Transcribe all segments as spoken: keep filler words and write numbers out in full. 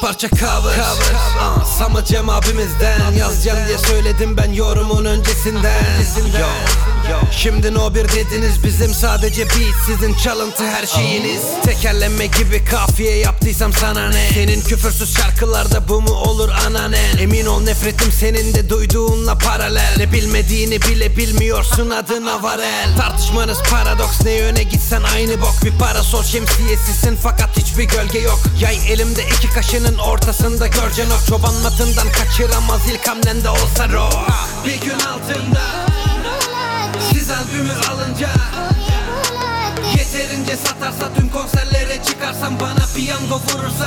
parça cover, cover. Aa, Sama Cem abimizden yazacağım diye söyledim ben yorumun öncesinden. Yo, yo. Şimdi no bir dediniz, bizim sadece beat, sizin çalıntı her şeyiniz. Tekerleme gibi kafiye yaptıysam sana ne? Senin küfürsüz şarkılarda bu mu olur ananen? Emin ol nefretim senin de duyduğunla paralel. Ne bilmediğini bile bilmiyorsun, adına varel. Tartışmanız paradoks, ne yöne gitsen aynı bok. Bir parasol şemsiyesisin fakat hiçbir gölge yok. Yay elimde iki kaşının ortasında görcen ok. Çoban matından kaçıramaz ilk hamlende olsa rock. Bir gün altında siz albümü alınca, yeterince satarsa tüm konserlere çıkarsam, bana piyango vurursa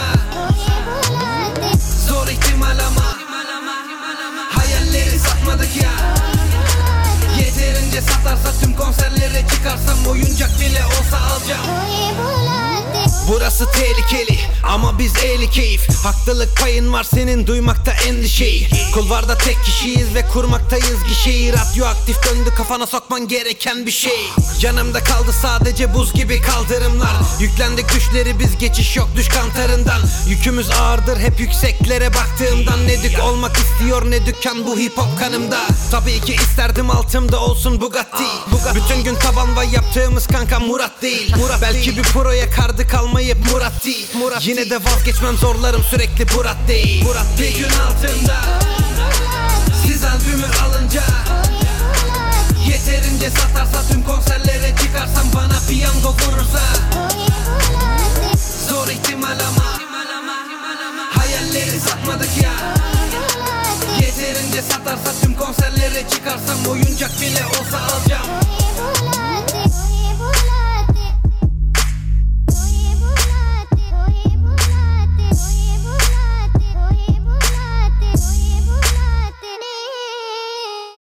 zor ihtimal ama hayalleri satmadık ya. Yeterince satarsa tüm konserlere çıkarsam, oyuncak bile olsa alacağım. Burası tehlikeli ama biz ehli keyif. Haklılık payın var senin, duymakta endişeyi. Kulvarda tek kişiyiz ve kurmaktayız gişeyi. Radyoaktif döndü kafana sokman gereken bir şey. Yanımda kaldı sadece buz gibi kaldırımlar. Yüklendik düşleri biz, geçiş yok düş kantarından. Yükümüz ağırdır hep yükseklere baktığımdan. Ne dük olmak istiyor ne dükkan, bu hip hop kanımda. Tabii ki isterdim altımda olsun Bugatti, Bugatti. Bütün gün taban vay yaptığımız kanka Murat değil, Murat belki değil. Bir proya kardı kalmayıp Murat değil, Murat yine değil. De vazgeçmem zorlarım sürekli Murat değil, Murat değil. Bir gün altında siz albümü alınca, yeterince satarsa tüm konserlere çıkarsam, bana piyango vurursa zor ihtimal ama hayalleri satmadık ya. Yeterince satarsa tüm konserlere çıkarsam, oyuncak bile olsa alacağım.